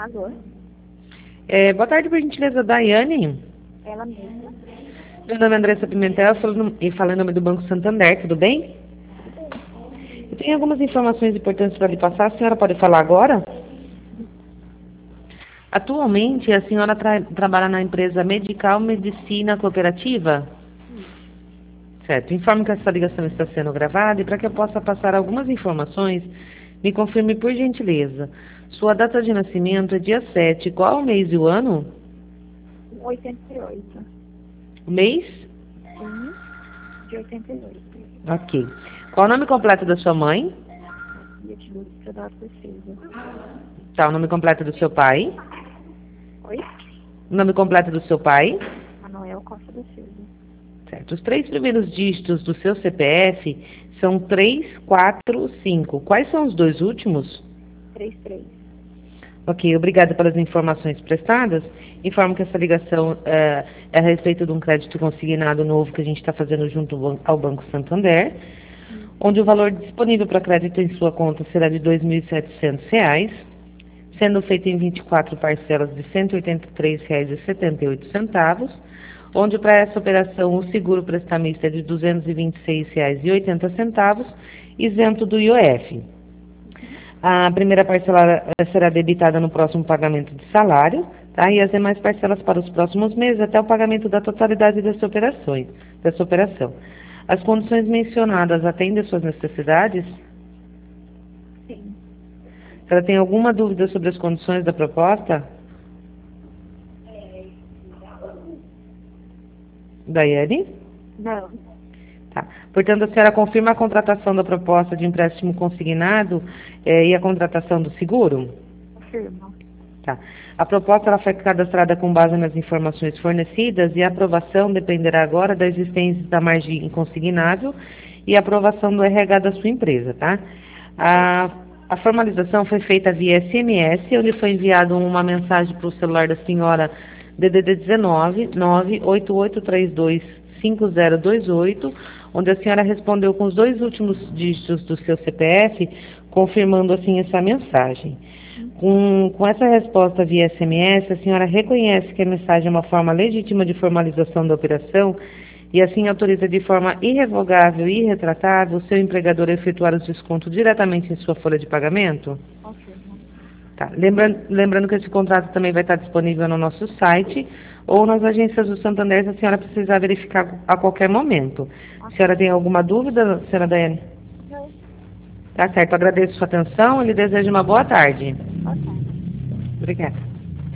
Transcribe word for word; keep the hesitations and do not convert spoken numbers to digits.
Alô? É, boa tarde, por gentileza, Daiane. Ela mesma. Meu nome é Andressa Pimentel falando, e falando em nome do Banco Santander, tudo bem? Eu tenho algumas informações importantes para lhe passar, a senhora pode falar agora? Atualmente, a senhora tra trabalha na empresa Medical Medicina Cooperativa? Certo. Informo que essa ligação está sendo gravada e para que eu possa passar algumas informações, me confirme por gentileza. Sua data de nascimento é dia sete. Qual o mês e o ano? oitenta e oito. O mês? Sim, de oitenta e oito. Ok. Qual o nome completo da sua mãe? Dia de luz para dar precisa. Tá, o nome completo do seu pai? Oi? O nome completo do seu pai? Manuel Costa da Silva. Certo. Os três primeiros dígitos do seu C P F são três, quatro, cinco. Quais são os dois últimos? três três. Ok, obrigada pelas informações prestadas. Informo que essa ligação é, é a respeito de um crédito consignado novo que a gente está fazendo junto ao Banco Santander, onde o valor disponível para crédito em sua conta será de dois mil e setecentos reais, sendo feito em vinte e quatro parcelas de cento e oitenta e três reais e setenta e oito centavos, onde para essa operação o seguro prestamista é de duzentos e vinte e seis reais e oitenta centavos, isento do I O F. A primeira parcela será debitada no próximo pagamento de salário, tá? E as demais parcelas para os próximos meses até o pagamento da totalidade dessa operação. Dessa operação. As condições mencionadas atendem às suas necessidades? Sim. A senhora tem alguma dúvida sobre as condições da proposta? Daiane? Não. Tá. Portanto, a senhora confirma a contratação da proposta de empréstimo consignado eh, e a contratação do seguro? Confirmo. Tá. A proposta ela foi cadastrada com base nas informações fornecidas e a aprovação dependerá agora da existência da margem consignável e a aprovação do R H da sua empresa, tá? A, a formalização foi feita via S M S, onde foi enviado uma mensagem para o celular da senhora D D D dezenove, nove oito oito três dois cinco zero dois oito, onde a senhora respondeu com os dois últimos dígitos do seu C P F, confirmando assim essa mensagem. Com, com essa resposta via S M S, a senhora reconhece que a mensagem é uma forma legítima de formalização da operação e assim autoriza de forma irrevogável e irretratável o seu empregador a efetuar os descontos diretamente em sua folha de pagamento? Confirmo. Tá. Lembrando, lembrando que esse contrato também vai estar disponível no nosso site ou nas agências do Santander, se a senhora precisar verificar a qualquer momento. A senhora tem alguma dúvida, senhora Daiane? Não. Tá certo, agradeço sua atenção e lhe desejo uma boa tarde. Boa tarde. Obrigada.